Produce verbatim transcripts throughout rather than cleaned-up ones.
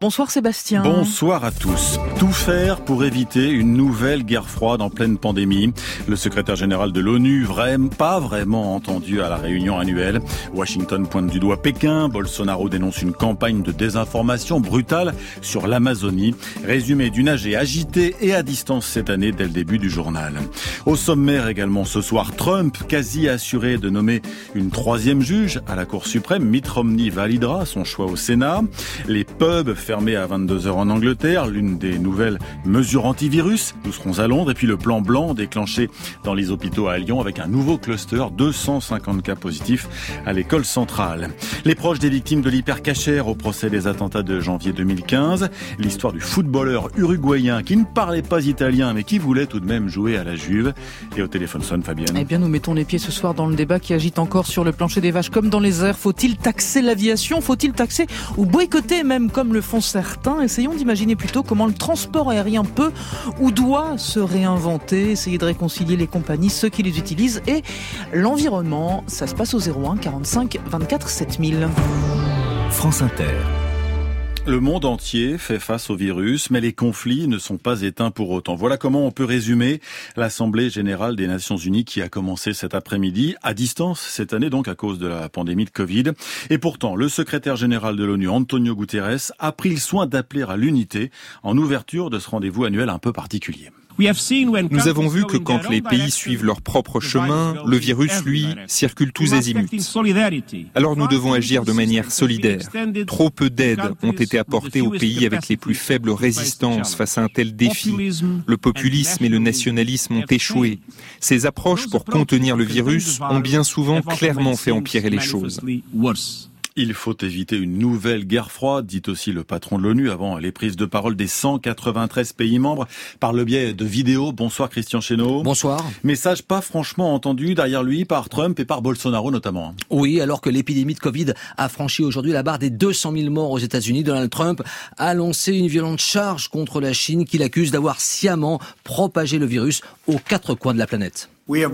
Bonsoir Sébastien. Bonsoir à tous. Tout faire pour éviter une nouvelle guerre froide en pleine pandémie. Le secrétaire général de l'ONU, vraiment, pas vraiment entendu à la réunion annuelle. Washington pointe du doigt Pékin. Bolsonaro dénonce une campagne de désinformation brutale sur l'Amazonie. Résumé d'une A G agitée et à distance cette année dès le début du journal. Au sommaire également ce soir, Trump quasi assuré de nommer une troisième juge à la Cour suprême. Mitt Romney validera son choix au Sénat. Les pubs fermé à vingt-deux heures en Angleterre, l'une des nouvelles mesures antivirus. Nous serons à Londres et puis le plan blanc déclenché dans les hôpitaux à Lyon avec un nouveau cluster, deux cent cinquante cas positifs à l'école centrale. Les proches des victimes de l'hypercachère au procès des attentats de janvier deux mille quinze. L'histoire du footballeur uruguayen qui ne parlait pas italien mais qui voulait tout de même jouer à la Juve. Et au téléphone sonne Fabienne. Eh bien, nous mettons les pieds ce soir dans le débat qui agite encore sur le plancher des vaches comme dans les airs. Faut-il taxer l'aviation? Faut-il taxer ou boycotter même comme le font certains? Essayons d'imaginer plutôt comment le transport aérien peut ou doit se réinventer, essayer de réconcilier les compagnies, ceux qui les utilisent et l'environnement. Ça se passe au zéro un quarante-cinq vingt-quatre sept mille. France Inter. Le monde entier fait face au virus, mais les conflits ne sont pas éteints pour autant. Voilà comment on peut résumer l'Assemblée générale des Nations Unies qui a commencé cet après-midi, à distance cette année donc à cause de la pandémie de Covid. Et pourtant, le secrétaire général de l'ONU, Antonio Guterres, a pris le soin d'appeler à l'unité en ouverture de ce rendez-vous annuel un peu particulier. Nous avons vu que quand les pays suivent leur propre chemin, le virus, lui, circule tous azimuts. Alors nous devons agir de manière solidaire. Trop peu d'aides ont été apportées aux pays avec les plus faibles résistances face à un tel défi. Le populisme et le nationalisme ont échoué. Ces approches pour contenir le virus ont bien souvent clairement fait empirer les choses. Il faut éviter une nouvelle guerre froide, dit aussi le patron de l'ONU avant les prises de parole des cent quatre-vingt-treize pays membres par le biais de vidéos. Bonsoir Christian Chesneau. Bonsoir. Message pas franchement entendu derrière lui par Trump et par Bolsonaro notamment. Oui, alors que l'épidémie de Covid a franchi aujourd'hui la barre des deux cent mille morts aux États-Unis, Donald Trump a lancé une violente charge contre la Chine qu'il accuse d'avoir sciemment propagé le virus aux quatre coins de la planète.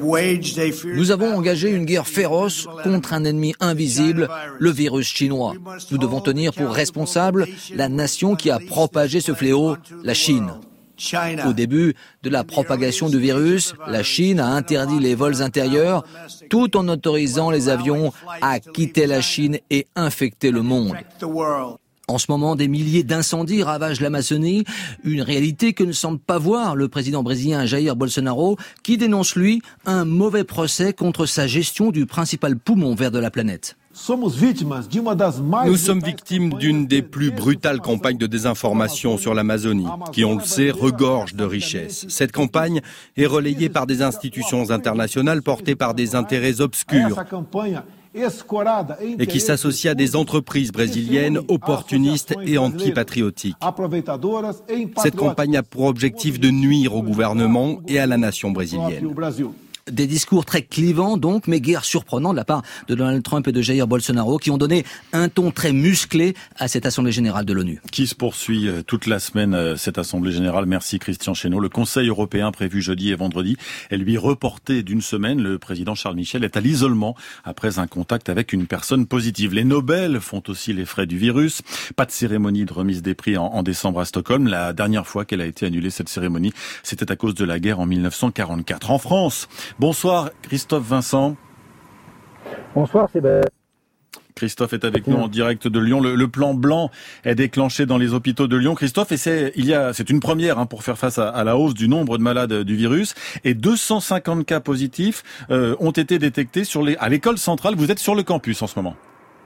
Nous avons engagé une guerre féroce contre un ennemi invisible, le virus chinois. Nous devons tenir pour responsable la nation qui a propagé ce fléau, la Chine. Au début de la propagation du virus, la Chine a interdit les vols intérieurs tout en autorisant les avions à quitter la Chine et infecter le monde. En ce moment, des milliers d'incendies ravagent l'Amazonie, une réalité que ne semble pas voir le président brésilien Jair Bolsonaro, qui dénonce, lui, un mauvais procès contre sa gestion du principal poumon vert de la planète. Nous sommes victimes d'une des plus brutales campagnes de désinformation sur l'Amazonie, qui, on le sait, regorge de richesses. Cette campagne est relayée par des institutions internationales portées par des intérêts obscurs et qui s'associe à des entreprises brésiliennes opportunistes et antipatriotiques. Cette campagne a pour objectif de nuire au gouvernement et à la nation brésilienne. Des discours très clivants donc, mais guère surprenants de la part de Donald Trump et de Jair Bolsonaro qui ont donné un ton très musclé à cette Assemblée Générale de l'ONU. Qui se poursuit toute la semaine, cette Assemblée Générale. Merci Christian Chesneau. Le Conseil européen prévu jeudi et vendredi est lui reporté d'une semaine. Le président Charles Michel est à l'isolement après un contact avec une personne positive. Les Nobel font aussi les frais du virus. Pas de cérémonie de remise des prix en, en décembre à Stockholm. La dernière fois qu'elle a été annulée, cette cérémonie, c'était à cause de la guerre en mille neuf cent quarante-quatre. En France, bonsoir Christophe Vincent. Bonsoir Sébastien. Christophe est avec nous en direct de Lyon. Le, le plan blanc est déclenché dans les hôpitaux de Lyon. Christophe, et c'est il y a c'est une première hein, pour faire face à, à la hausse du nombre de malades du virus. Et deux cent cinquante cas positifs euh, ont été détectés sur les à l'école centrale. Vous êtes sur le campus en ce moment.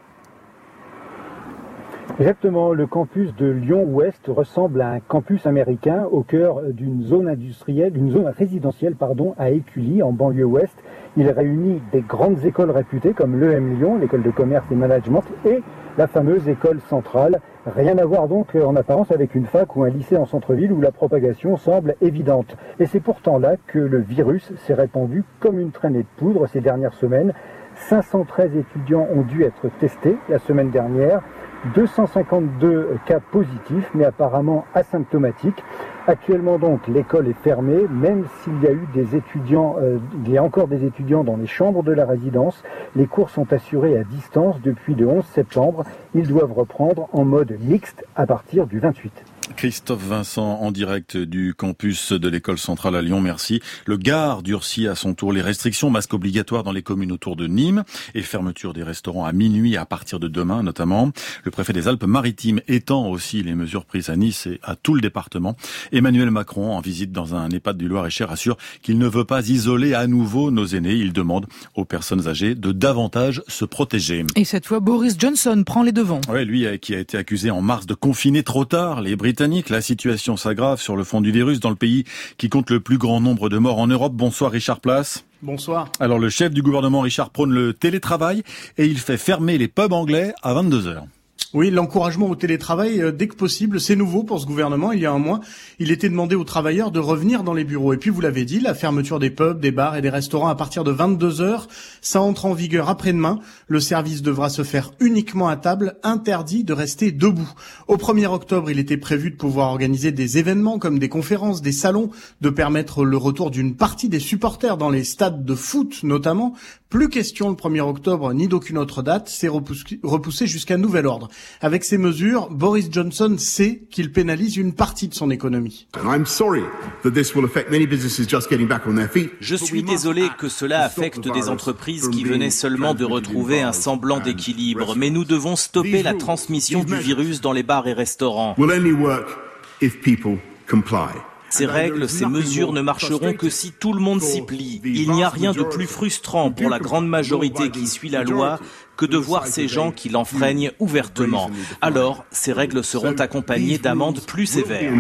Exactement, le campus de Lyon-Ouest ressemble à un campus américain au cœur d'une zone industrielle, d'une zone résidentielle pardon, à Écully, en banlieue ouest. Il réunit des grandes écoles réputées comme l'E M Lyon, l'école de commerce et management, et la fameuse école centrale. Rien à voir donc en apparence avec une fac ou un lycée en centre-ville où la propagation semble évidente. Et c'est pourtant là que le virus s'est répandu comme une traînée de poudre ces dernières semaines. cinq cent treize étudiants ont dû être testés la semaine dernière. deux cent cinquante-deux cas positifs, mais apparemment asymptomatiques. Actuellement donc, l'école est fermée, même s'il y a eu des étudiants, euh, il y a encore des étudiants dans les chambres de la résidence. Les cours sont assurés à distance depuis le onze septembre. Ils doivent reprendre en mode mixte à partir du vingt-huit. Christophe Vincent en direct du campus de l'école centrale à Lyon, merci. Le Gard durcit à son tour les restrictions, masques obligatoires dans les communes autour de Nîmes et fermeture des restaurants à minuit à partir de demain notamment. Le préfet des Alpes-Maritimes étend aussi les mesures prises à Nice et à tout le département. Emmanuel Macron, en visite dans un EHPAD du Loir-et-Cher, assure qu'il ne veut pas isoler à nouveau nos aînés. Il demande aux personnes âgées de davantage se protéger. Et cette fois, Boris Johnson prend les devants. Ouais, lui qui a été accusé en mars de confiner trop tard les Britanniques. La situation s'aggrave sur le fond du virus dans le pays qui compte le plus grand nombre de morts en Europe. Bonsoir Richard Place. Bonsoir. Alors le chef du gouvernement Richard prône le télétravail et il fait fermer les pubs anglais à vingt-deux heures. Oui, l'encouragement au télétravail euh, dès que possible, c'est nouveau pour ce gouvernement. Il y a un mois, il était demandé aux travailleurs de revenir dans les bureaux. Et puis, vous l'avez dit, la fermeture des pubs, des bars et des restaurants à partir de vingt-deux heures, ça entre en vigueur après-demain. Le service devra se faire uniquement à table, interdit de rester debout. Au premier octobre, il était prévu de pouvoir organiser des événements comme des conférences, des salons, de permettre le retour d'une partie des supporters dans les stades de foot notamment. Plus question le premier octobre ni d'aucune autre date, c'est repoussé jusqu'à nouvel ordre. Avec ces mesures, Boris Johnson sait qu'il pénalise une partie de son économie. Je suis désolé que cela affecte des entreprises qui venaient seulement de retrouver un semblant d'équilibre, mais nous devons stopper la transmission du virus dans les bars et restaurants. Ces règles, ces mesures ne marcheront que si tout le monde s'y plie. Il n'y a rien de plus frustrant pour la grande majorité qui suit la loi que de voir ces gens qui l'enfreignent ouvertement. Alors, ces règles seront accompagnées d'amendes plus sévères.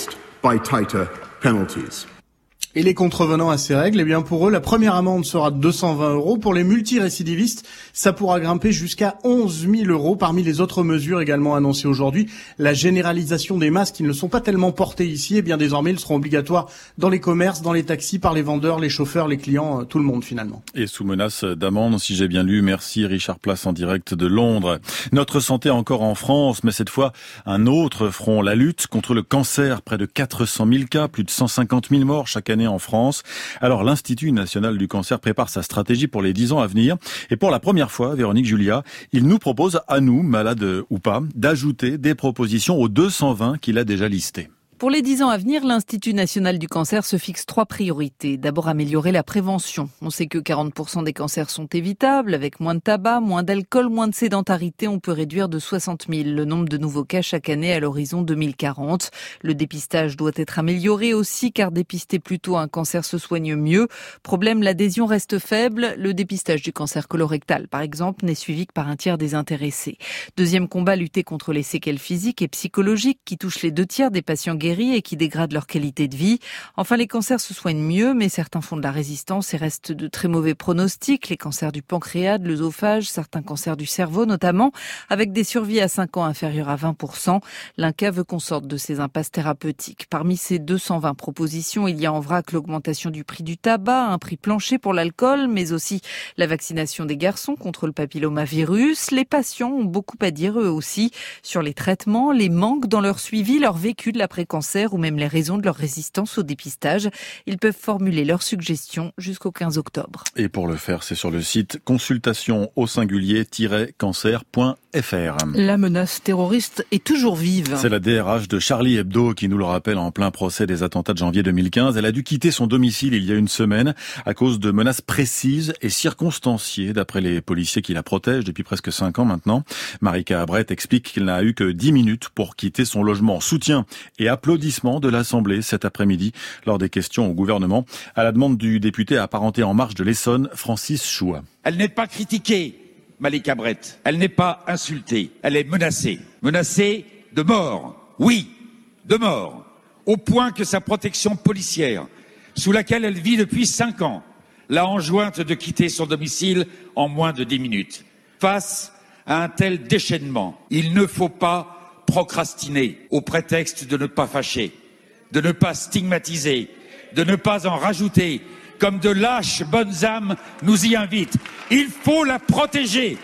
Et les contrevenants à ces règles, eh bien pour eux, la première amende sera de deux cent vingt euros. Pour les multirécidivistes, ça pourra grimper jusqu'à onze mille euros. Parmi les autres mesures également annoncées aujourd'hui, la généralisation des masques qui ne sont pas tellement portés ici, eh bien désormais ils seront obligatoires dans les commerces, dans les taxis, par les vendeurs, les chauffeurs, les clients, tout le monde finalement. Et sous menace d'amende, si j'ai bien lu. Merci Richard Place en direct de Londres. Notre santé encore en France, mais cette fois un autre front, la lutte contre le cancer. Près de quatre cent mille cas, plus de cent cinquante mille morts chaque année en France. Alors l'Institut national du cancer prépare sa stratégie pour les dix ans à venir. Et pour la première fois, Véronique Julia, il nous propose à nous, malades ou pas, d'ajouter des propositions aux deux cent vingt qu'il a déjà listées. Pour les dix ans à venir, l'Institut national du cancer se fixe trois priorités. D'abord, améliorer la prévention. On sait que quarante pour cent des cancers sont évitables. Avec moins de tabac, moins d'alcool, moins de sédentarité, on peut réduire de soixante mille le nombre de nouveaux cas chaque année à l'horizon deux mille quarante. Le dépistage doit être amélioré aussi, car dépister plus tôt un cancer se soigne mieux. Problème, l'adhésion reste faible. Le dépistage du cancer colorectal, par exemple, n'est suivi que par un tiers des intéressés. Deuxième combat, lutter contre les séquelles physiques et psychologiques qui touchent les deux tiers des patients guéris et qui dégradent leur qualité de vie. Enfin, les cancers se soignent mieux, mais certains font de la résistance et restent de très mauvais pronostics. Les cancers du pancréas, de l'œsophage, certains cancers du cerveau notamment, avec des survies à cinq ans inférieures à vingt pour cent. L'INCa veut qu'on sorte de ces impasses thérapeutiques. Parmi ces deux cent vingt propositions, il y a en vrac l'augmentation du prix du tabac, un prix plancher pour l'alcool, mais aussi la vaccination des garçons contre le papillomavirus. Les patients ont beaucoup à dire eux aussi sur les traitements, les manques dans leur suivi, leur vécu de l'après-cancer ou même les raisons de leur résistance au dépistage. Ils peuvent formuler leurs suggestions jusqu'au quinze octobre. Et pour le faire, c'est sur le site consultation au singulier-cancer point f r. La menace terroriste est toujours vive. C'est la D R H de Charlie Hebdo qui nous le rappelle en plein procès des attentats de janvier deux mille quinze. Elle a dû quitter son domicile il y a une semaine à cause de menaces précises et circonstanciées d'après les policiers qui la protègent depuis presque cinq ans maintenant. Marika Abret explique qu'il n'a eu que dix minutes pour quitter son logement. Soutien et applaudissements de l'Assemblée cet après-midi lors des questions au gouvernement à la demande du député apparenté En Marche de l'Essonne, Francis Choua. Elle n'est pas critiquée, Malika Abret. Elle n'est pas insultée. Elle est menacée. Menacée de mort. Oui, de mort. Au point que sa protection policière, sous laquelle elle vit depuis cinq ans, l'a enjointe de quitter son domicile en moins de dix minutes. Face à un tel déchaînement, il ne faut pas procrastiner au prétexte de ne pas fâcher, de ne pas stigmatiser, de ne pas en rajouter, comme de lâches bonnes âmes nous y invitent. Il faut la protéger.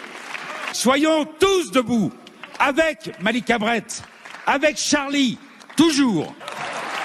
Soyons tous debout, avec Malika Abret, avec Charlie, toujours.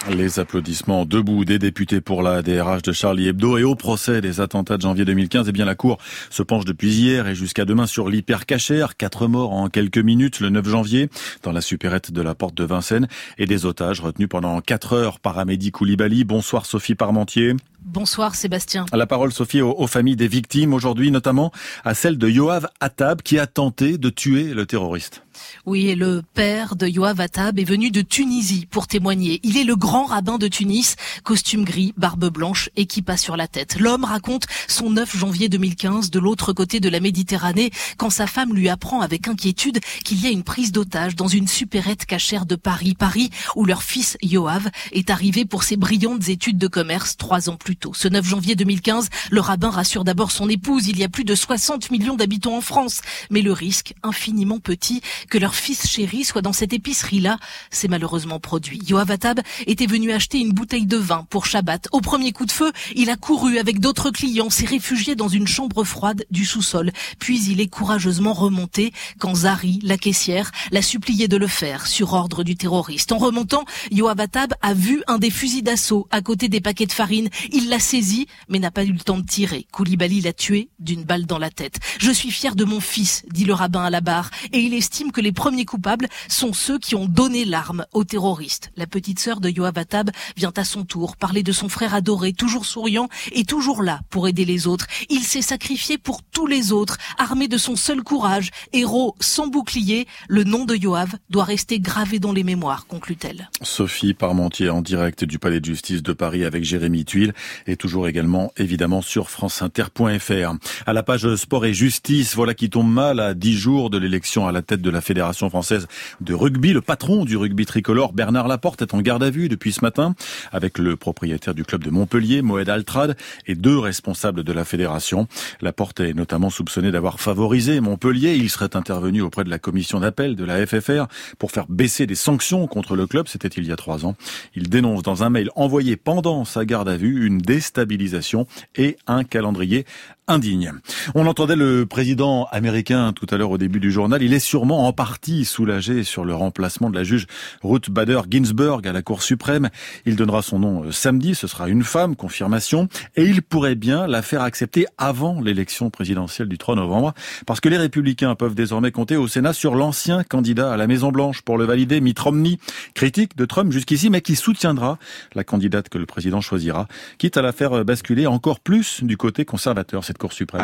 Les applaudissements debout des députés pour la D R H de Charlie Hebdo et au procès des attentats de janvier deux mille quinze. Eh bien, la Cour se penche depuis hier et jusqu'à demain sur l'hypercachère. Quatre morts en quelques minutes le neuf janvier dans la supérette de la porte de Vincennes et des otages retenus pendant quatre heures par Amédi Koulibaly. Bonsoir Sophie Parmentier. Bonsoir Sébastien. La parole Sophie aux, aux familles des victimes aujourd'hui, notamment à celle de Yoav Attab qui a tenté de tuer le terroriste. Oui, et le père de Yoav Attab est venu de Tunisie pour témoigner. Il est le grand rabbin de Tunis, costume gris, barbe blanche et kippa sur la tête. L'homme raconte son neuf janvier deux mille quinze de l'autre côté de la Méditerranée quand sa femme lui apprend avec inquiétude qu'il y a une prise d'otage dans une supérette cachère de Paris. Paris où leur fils Yoav est arrivé pour ses brillantes études de commerce trois ans plus tôt. Ce neuf janvier deux mille quinze, le rabbin rassure d'abord son épouse. Il y a plus de soixante millions d'habitants en France. Mais le risque, infiniment petit, que leur fils chéri soit dans cette épicerie-là, s'est malheureusement produit. Yoav Attab était venu acheter une bouteille de vin pour Shabbat. Au premier coup de feu, il a couru avec d'autres clients, s'est réfugié dans une chambre froide du sous-sol. Puis il est courageusement remonté quand Zari, la caissière, l'a supplié de le faire sur ordre du terroriste. En remontant, Yoav Attab a vu un des fusils d'assaut à côté des paquets de farine. Il l'a saisi, mais n'a pas eu le temps de tirer. Koulibaly l'a tué d'une balle dans la tête. « Je suis fier de mon fils », dit le rabbin à la barre, et il estime que les premiers coupables sont ceux qui ont donné l'arme aux terroristes. La petite sœur de Yoav Attab vient à son tour parler de son frère adoré, toujours souriant et toujours là pour aider les autres. Il s'est sacrifié pour tous les autres, armé de son seul courage, héros sans bouclier. Le nom de Yoav doit rester gravé dans les mémoires, conclut-elle. Sophie Parmentier en direct du Palais de Justice de Paris avec Jérémy Tuile et toujours également évidemment sur franceinter point f r. À la page sport et justice, voilà qui tombe mal à dix jours de l'élection à la tête de la Fédération française de rugby. Le patron du rugby tricolore, Bernard Laporte, est en garde à vue depuis ce matin avec le propriétaire du club de Montpellier, Moed Altrad, et deux responsables de la fédération. Laporte est notamment soupçonné d'avoir favorisé Montpellier. Il serait intervenu auprès de la commission d'appel de la F F R pour faire baisser des sanctions contre le club. C'était il y a trois ans. Il dénonce dans un mail envoyé pendant sa garde à vue une déstabilisation et un calendrier indigne. On entendait le président américain tout à l'heure au début du journal. Il est sûrement en partie soulagé sur le remplacement de la juge Ruth Bader Ginsburg à la Cour suprême. Il donnera son nom samedi. Ce sera une femme, confirmation. Et il pourrait bien la faire accepter avant l'élection présidentielle du trois novembre. Parce que les Républicains peuvent désormais compter au Sénat sur l'ancien candidat à la Maison-Blanche pour le valider, Mitt Romney, critique de Trump jusqu'ici, mais qui soutiendra la candidate que le président choisira, quitte à la faire basculer encore plus du côté conservateur. Cour suprême.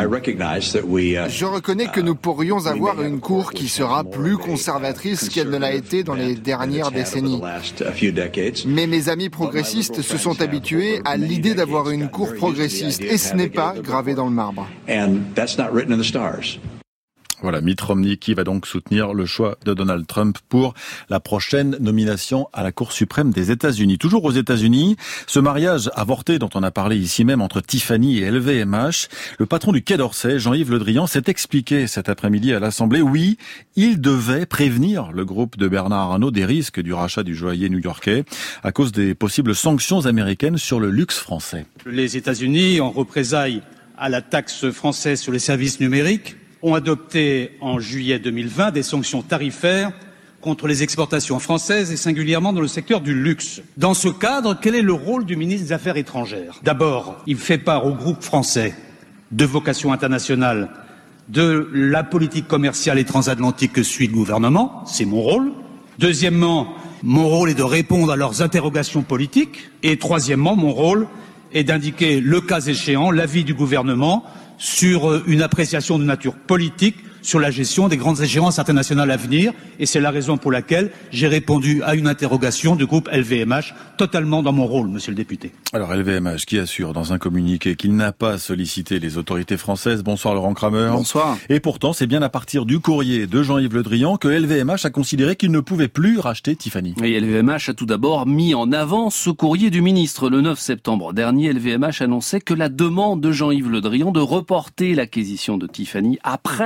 Je reconnais que nous pourrions avoir une cour qui sera plus conservatrice qu'elle ne l'a été dans les dernières décennies. Mais mes amis progressistes se sont habitués à l'idée d'avoir une cour progressiste et ce n'est pas gravé dans le marbre. Voilà, Mitt Romney qui va donc soutenir le choix de Donald Trump pour la prochaine nomination à la Cour suprême des États-Unis. Toujours aux États-Unis, ce mariage avorté dont on a parlé ici même entre Tiffany et L V M H, le patron du Quai d'Orsay, Jean-Yves Le Drian, s'est expliqué cet après-midi à l'Assemblée. Oui, il devait prévenir le groupe de Bernard Arnault des risques du rachat du joaillier new-yorkais à cause des possibles sanctions américaines sur le luxe français. Les États-Unis, en représailles à la taxe française sur les services numériques, ont adopté en juillet deux mille vingt des sanctions tarifaires contre les exportations françaises et singulièrement dans le secteur du luxe. Dans ce cadre, quel est le rôle du ministre des Affaires étrangères ? D'abord, il fait part au groupe français de vocation internationale de la politique commerciale et transatlantique que suit le gouvernement, c'est mon rôle. Deuxièmement, mon rôle est de répondre à leurs interrogations politiques. Et troisièmement, mon rôle est d'indiquer, le cas échéant, l'avis du gouvernement sur une appréciation de nature politique sur la gestion des grandes échéances internationales à venir. Et c'est la raison pour laquelle j'ai répondu à une interrogation du groupe L V M H, totalement dans mon rôle, monsieur le député. Alors L V M H qui assure dans un communiqué qu'il n'a pas sollicité les autorités françaises. Bonsoir Laurent Kramer. Bonsoir. Et pourtant, c'est bien à partir du courrier de Jean-Yves Le Drian que L V M H a considéré qu'il ne pouvait plus racheter Tiffany. Et L V M H a tout d'abord mis en avant ce courrier du ministre. Le neuf septembre dernier, L V M H annonçait que la demande de Jean-Yves Le Drian de reporter l'acquisition de Tiffany après le six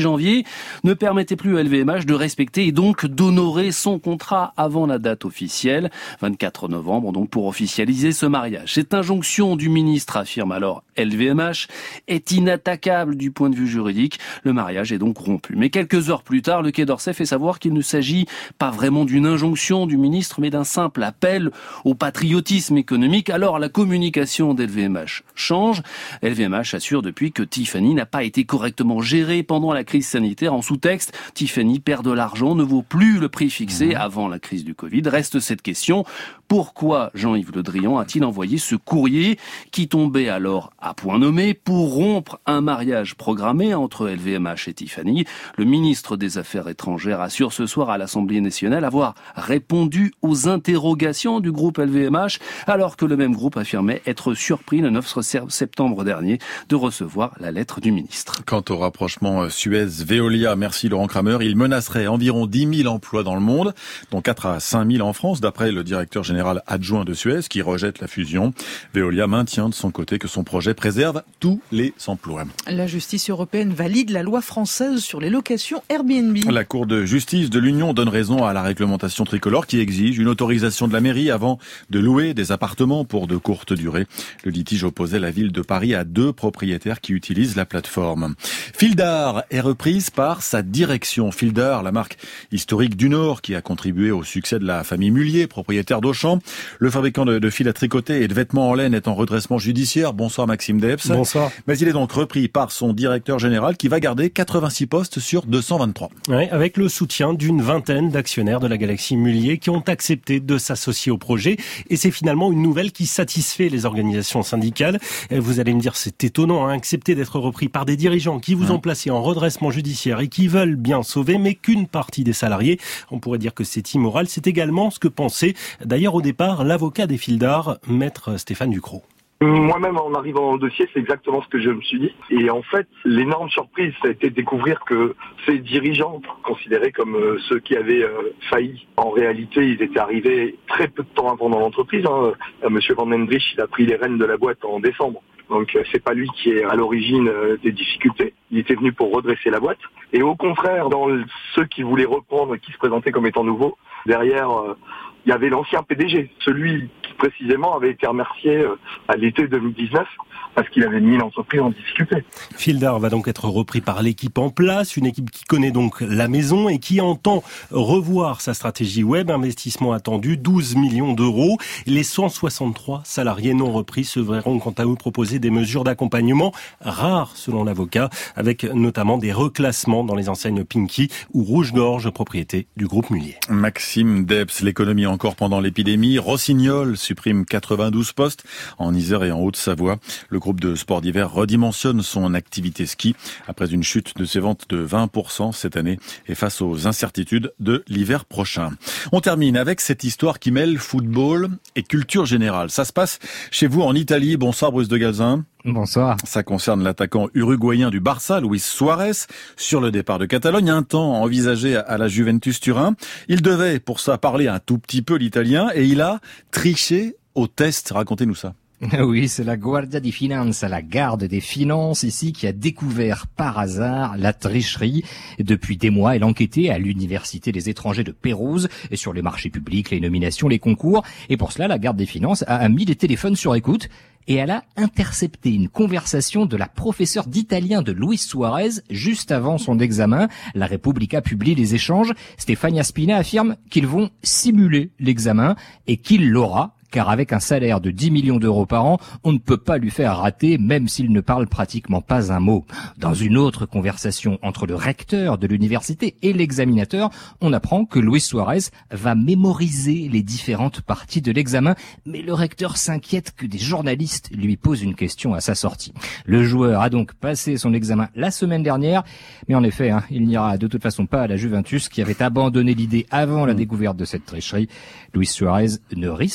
janvier ne permettait plus à L V M H de respecter et donc d'honorer son contrat avant la date officielle, vingt-quatre novembre, donc pour officialiser ce mariage. Cette injonction du ministre, affirme alors L V M H, est inattaquable du point de vue juridique. Le mariage est donc rompu. Mais quelques heures plus tard, le Quai d'Orsay fait savoir qu'il ne s'agit pas vraiment d'une injonction du ministre, mais d'un simple appel au patriotisme économique. Alors la communication d'L V M H change. L V M H assure depuis que Tiffany n'a pas été correctement gérée pendant la crise sanitaire. En sous-texte, Tiffany perd de l'argent, ne vaut plus le prix fixé avant la crise du Covid. Reste cette question: pourquoi Jean-Yves Le Drian a-t-il envoyé ce courrier qui tombait alors à point nommé pour rompre un mariage programmé entre L V M H et Tiffany? Le ministre des Affaires étrangères assure ce soir à l'Assemblée nationale avoir répondu aux interrogations du groupe L V M H, alors que le même groupe affirmait être surpris le neuf septembre dernier de recevoir la lettre du ministre. Quant au rapprochement Suez-Veolia, merci Laurent Kramer, il menacerait environ dix mille emplois dans le monde, dont quatre à cinq mille en France, d'après le directeur général adjoint de Suez qui rejette la fusion. Veolia maintient de son côté que son projet préserve tous les emplois. La justice européenne valide la loi française sur les locations Airbnb. La Cour de justice de l'Union donne raison à la réglementation tricolore qui exige une autorisation de la mairie avant de louer des appartements pour de courtes durées. Le litige opposait la ville de Paris à deux propriétaires qui utilisent la plateforme. Fildar est reprise par sa direction. Fildar, la marque historique du Nord qui a contribué au succès de la famille Mullier, propriétaire d'Auchan. Le fabricant de, de fils à tricoter et de vêtements en laine est en redressement judiciaire. Bonsoir Maxime Debs. Bonsoir. Mais il est donc repris par son directeur général qui va garder quatre-vingt-six postes sur deux cent vingt-trois. Oui, avec le soutien d'une vingtaine d'actionnaires de la Galaxie Mullier qui ont accepté de s'associer au projet. Et c'est finalement une nouvelle qui satisfait les organisations syndicales. Vous allez me dire, c'est étonnant, hein, accepter d'être repris par des dirigeants qui vous ont placé en redressement judiciaire et qui veulent bien sauver, mais qu'une partie des salariés. On pourrait dire que c'est immoral. C'est également ce que pensait d'ailleurs au départ l'avocat des Fildar, maître Stéphane Ducrot. Moi-même, en arrivant dans le dossier, c'est exactement ce que je me suis dit. Et en fait, l'énorme surprise, ça a été de découvrir que ces dirigeants, considérés comme euh, ceux qui avaient euh, failli, en réalité, ils étaient arrivés très peu de temps avant dans l'entreprise. Hein. Euh, Monsieur Van den Driesch, il a pris les rênes de la boîte en décembre. Donc, euh, c'est pas lui qui est à l'origine euh, des difficultés. Il était venu pour redresser la boîte. Et au contraire, dans le, ceux qui voulaient reprendre, qui se présentaient comme étant nouveaux, derrière, euh, il y avait l'ancien P D G, celui qui précisément avait été remercié à l'été deux mille dix-neuf parce qu'il avait mis l'entreprise en difficulté. Fildar va donc être repris par l'équipe en place, une équipe qui connaît donc la maison et qui entend revoir sa stratégie web, investissement attendu douze millions d'euros. Les cent soixante-trois salariés non repris se verront quant à eux proposer des mesures d'accompagnement rares selon l'avocat, avec notamment des reclassements dans les enseignes Pinky ou Rouge-Gorge, propriété du groupe Mullier. Maxime Debs, l'économie encore pendant l'épidémie. Rossignol supprime quatre-vingt-douze postes en Isère et en Haute-Savoie. Le groupe de sport d'hiver redimensionne son activité ski après une chute de ses ventes de vingt pour cent cette année et face aux incertitudes de l'hiver prochain. On termine avec cette histoire qui mêle football et culture générale. Ça se passe chez vous en Italie. Bonsoir Bruce de Galzin. Bonsoir. Ça concerne l'attaquant uruguayen du Barça, Luis Suarez, sur le départ de Catalogne, un temps envisagé à la Juventus Turin. Il devait pour ça parler un tout petit peu l'italien et il a triché au test. Racontez-nous ça. Oui, c'est la Guardia di Finanza, la garde des finances ici, qui a découvert par hasard la tricherie. Depuis des mois, elle enquêtait à l'université des étrangers de Pérouse et sur les marchés publics, les nominations, les concours. Et pour cela, la garde des finances a mis les téléphones sur écoute et elle a intercepté une conversation de la professeure d'italien de Luis Suarez juste avant son examen. La Repubblica publie les échanges. Stefania Spina affirme qu'ils vont simuler l'examen et qu'il l'aura. Car avec un salaire de dix millions d'euros par an, on ne peut pas lui faire rater, même s'il ne parle pratiquement pas un mot. Dans une autre conversation entre le recteur de l'université et l'examinateur, on apprend que Luis Suarez va mémoriser les différentes parties de l'examen, mais le recteur s'inquiète que des journalistes lui posent une question à sa sortie. Le joueur a donc passé son examen la semaine dernière, mais en effet, hein, il n'ira de toute façon pas à la Juventus qui avait abandonné l'idée avant la découverte de cette tricherie. Luis Suarez ne risque rien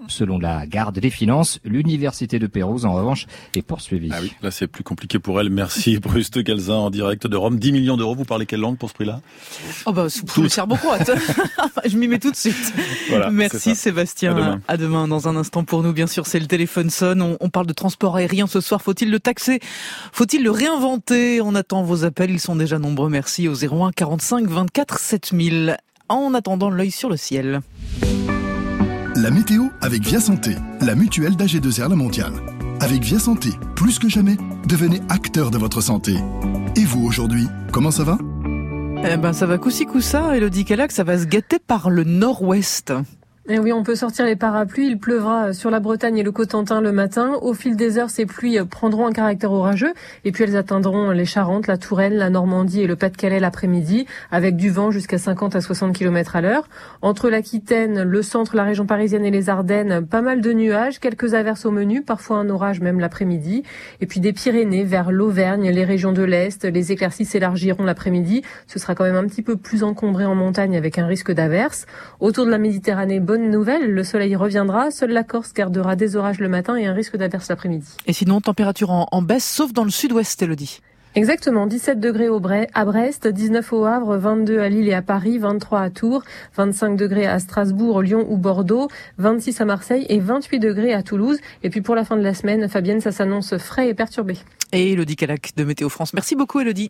selon la garde des finances. L'université de Pérouse, en revanche, est poursuivie. Ah oui, là c'est plus compliqué pour elle. Merci Bruce de Calzin en direct de Rome. dix millions d'euros, vous parlez quelle langue pour ce prix-là? Oh bah, tout le serbo-croate. Je m'y mets tout de suite. Voilà, merci Sébastien. À demain. À demain. Dans un instant pour nous, bien sûr, c'est le téléphone sonne. On, on parle de transport aérien ce soir. Faut-il le taxer? Faut-il le réinventer? On attend vos appels. Ils sont déjà nombreux. Merci au zéro un quarante-cinq vingt-quatre sept mille. En attendant, l'œil sur le ciel. La météo avec Via Santé, la mutuelle d'A G deux R La Mondiale. Avec Via Santé, plus que jamais, devenez acteur de votre santé. Et vous aujourd'hui, comment ça va? Eh ben, ça va coussi coussa, Elodie Calac, ça va se gâter par le nord-ouest. Et oui, on peut sortir les parapluies. Il pleuvra sur la Bretagne et le Cotentin le matin. Au fil des heures, ces pluies prendront un caractère orageux et puis elles atteindront les Charentes, la Touraine, la Normandie et le Pas-de-Calais l'après-midi avec du vent jusqu'à cinquante à soixante kilomètres à l'heure. Entre l'Aquitaine, le centre, la région parisienne et les Ardennes, pas mal de nuages, quelques averses au menu, parfois un orage même l'après-midi. Et puis des Pyrénées vers l'Auvergne, les régions de l'Est, les éclaircies s'élargiront l'après-midi. Ce sera quand même un petit peu plus encombré en montagne avec un risque d'averse. Autour de la Méditerranée, bonne nouvelle, le soleil reviendra, seule la Corse gardera des orages le matin et un risque d'averse l'après-midi. Et sinon, température en, en baisse, sauf dans le sud-ouest, Elodie. Exactement, dix-sept degrés au Bre- à Brest, dix-neuf au Havre, vingt-deux à Lille et à Paris, vingt-trois à Tours, vingt-cinq degrés à Strasbourg, Lyon ou Bordeaux, vingt-six à Marseille et vingt-huit degrés à Toulouse. Et puis pour la fin de la semaine, Fabienne, ça s'annonce frais et perturbé. Et Elodie Calac de Météo France. Merci beaucoup Elodie.